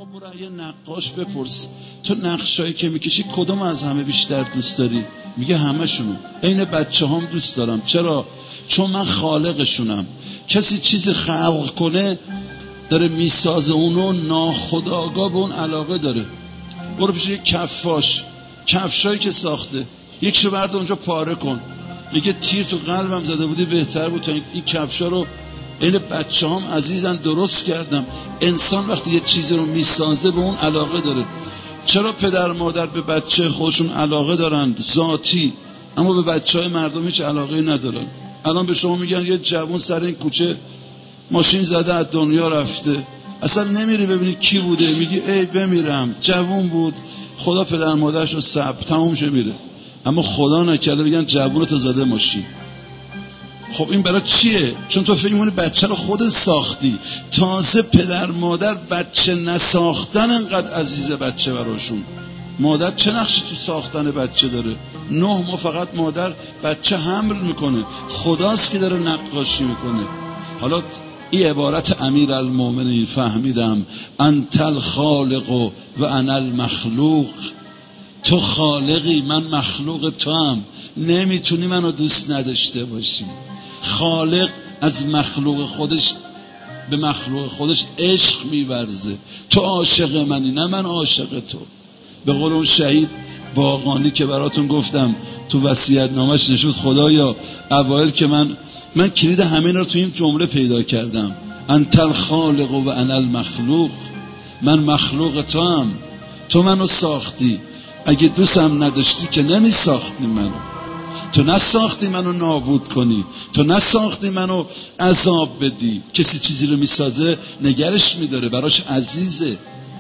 برو یه نقاش بپرس تو نقشایی که میکشی کدوم از همه بیشتر دوست داری؟ میگه همشونو. عین بچه‌هام دوست دارم. چرا؟ چون من خالقشونم. کسی چیزی خلق کنه داره میسازه، اونو ناخودآگاه به اون علاقه داره. برو پیش یک کفاش، کفشایی که ساخته یکشو برد اونجا پاره کن، میگه تیر تو قلبم زده بودی بهتر بود تا این کفشا رو این بچه‌هام عزیزن درست کردم. انسان وقتی یه چیزی رو میسازه به اون علاقه داره. چرا پدر مادر به بچه خودشون علاقه دارن ذاتی، اما به بچهای مردم هیچ علاقه ندارن؟ الان به شما میگن یه جوون سر این کوچه ماشین زده از دنیا رفته، اصلا نمیری ببینی کی بوده، میگی ای بمیرم، جوون بود، خدا پدر مادرش رو صبر، تموم شه میره. اما خدا نکرده بگن جوونتو زده ماشین. خب این برای چیه؟ چون تو فکر می‌کنی بچه رو خودت ساختی. تازه پدر مادر بچه نساختن انقدر عزیز بچه براشون. مادر چه نقشی تو ساختن بچه داره؟ 9 ماه فقط مادر بچه حمل میکنه، خداست که داره نقاشی میکنه. حالا این عبارت امیرالمومنین فهمیدم، انت الخالق و انا المخلوق. تو خالقی، من مخلوق تو هم. نمیتونی منو دوست نداشته باشی. خالق از مخلوق خودش به مخلوق خودش عشق میورزه. تو عاشق منی، نه من عاشق تو. به قول اون شهید باغانی که براتون گفتم تو وصیت نامش نشود، خدایا اوایل که من کلید همین رو تو این جمله پیدا کردم، انت الخالق و انا المخلوق. من مخلوق تو هم، تو منو ساختی. اگه دوستم نداشتی که نمی ساختی منو. تو نساختی منو نابود کنی، تو نساختی منو عذاب بدی. کسی چیزی رو میسازه نگرش میداره، براش عزیزه.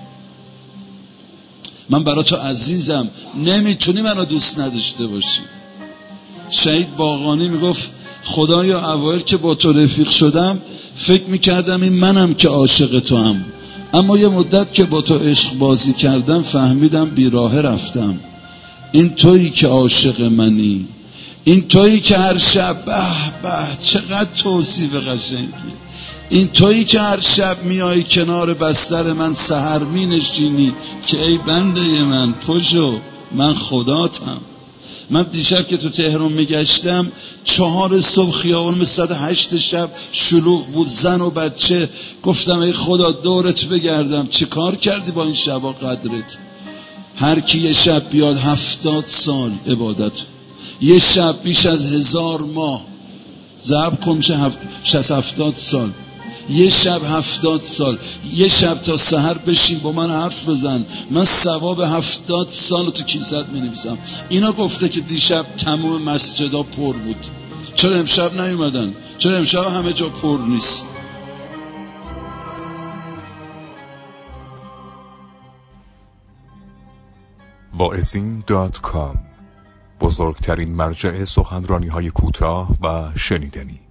من برا تو عزیزم، نمیتونی منو دوست نداشته باشی. شهید باغانی میگفت خدایا اوایل که با تو رفیق شدم فکر میکردم این منم که عاشق تو هم، اما یه مدت که با تو عشق بازی کردم فهمیدم بیراه رفتم. این تویی که عاشق منی، این تویی که هر شب به چقدر توصیف قشنگی، این تویی که هر شب میای کنار بستر من سحر می نشینی که ای بنده من پشو من خداتم. من دیشب که تو تهران میگشتم 4 صبح خیابان مثل 8 شب شلوغ بود، زن و بچه. گفتم ای خدا دورت بگردم، چه کار کردی با این شبا قدرت؟ هر کی یه شب بیاد 70 سال عبادت، یه شب بیش از 1000 ماه ضرب کن میشه 70 سال، یه شب 70 سال، یه شب تا سحر بشین با من حرف بزن، من ثواب 70 سال تو کیسه‌ت می‌نویسم. اینا گفته که دیشب تمام مسجدا پر بود، چرا امشب نیومدن؟ چرا امشب همه جا پر نیست؟ واعظین.com، بزرگترین مرجع سخنرانی‌های کوتاه و شنیدنی.